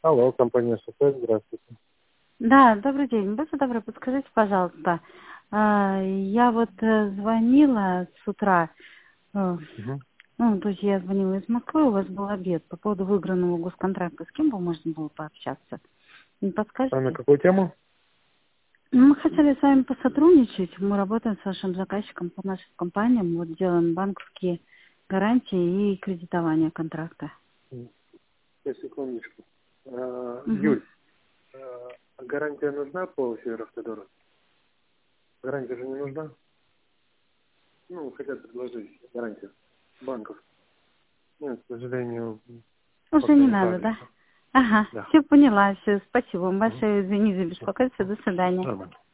Алло, компания СФ, здравствуйте. Да, добрый день. Будьте добры, подскажите, пожалуйста. Я вот звонила с утра, Угу. то есть я звонила из Москвы, у вас был обед по поводу выигранного госконтракта. С кем бы можно было пообщаться? Не А на подскажете? какую тему? Мы хотели с вами посотрудничать. Мы работаем с вашим заказчиком по нашим компаниям. Вот делаем банковские гарантии и кредитование контракта. Сейчас, секундочку. Угу. Юль, гарантия нужна по Северавтодору? Гарантия же не нужна? Ну, хотят предложить гарантию банков. Нет, к сожалению, Уже пока не не надо, да? получится. Ага, Да. все поняла, все. Спасибо вам Угу. большое. Извини за Все. беспокойство. До свидания. Нормально.